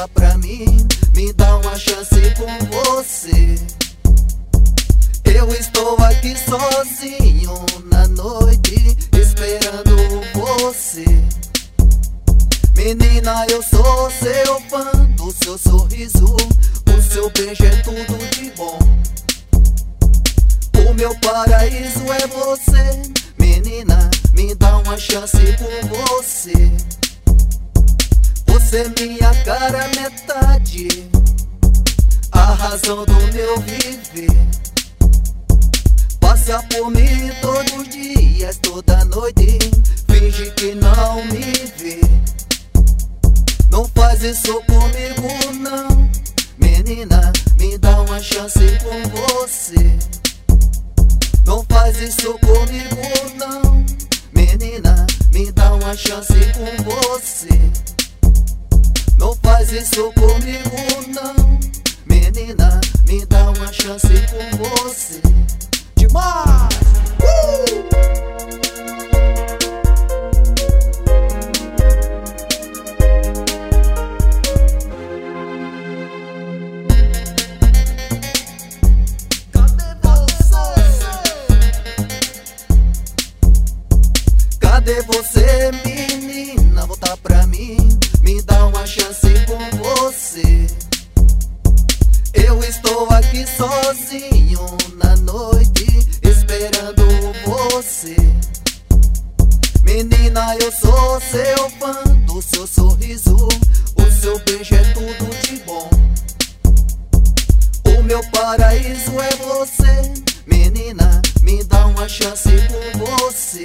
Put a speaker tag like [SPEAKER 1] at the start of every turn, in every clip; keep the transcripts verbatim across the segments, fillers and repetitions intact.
[SPEAKER 1] voltar pra mim, me dá uma chance com você. Eu estou aqui sozinho na noite, esperando você. Menina, eu sou seu fã, do seu sorriso, o seu beijo é tudo de bom. O meu paraíso é você. Menina, me dá uma chance com você. Você é minha cara metade, a razão do meu viver. Passa por mim todos os dias, toda noite, finge que não me vê. Não faz isso comigo não. Menina, me dá uma chance com você. Não faz isso comigo não. Menina, me dá uma chance com você. Não faz isso comigo não. Menina, me dá uma chance com você. Demais! Uh! Cadê você, menina? Volta pra mim, me dá uma chance com você. Eu estou aqui sozinho na noite, esperando você. Menina, eu sou seu fã, do seu sorriso, o seu beijo é tudo de bom. O meu paraíso é você. Menina, me dá uma chance com você.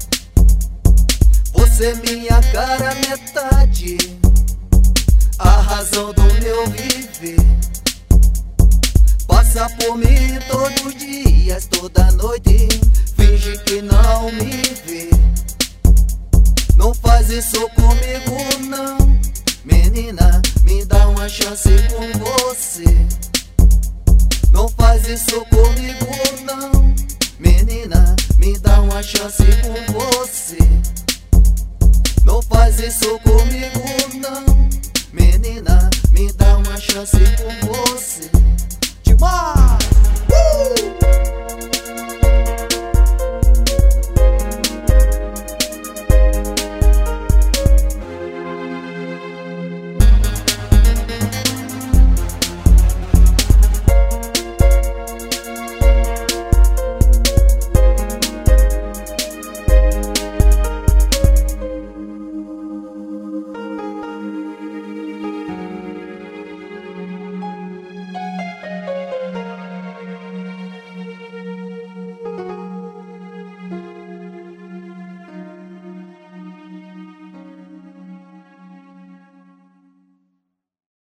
[SPEAKER 1] Você é minha cara metade, a razão do meu viver. Passa por mim todos os dias, toda noite, finge que não me vê. Não faz isso comigo não. Menina, me dá uma chance com você. Não faz isso comigo não. Menina, me dá uma chance com você. Não faz isso comigo não. Menina, me dá uma chance com você. Demais! Uh!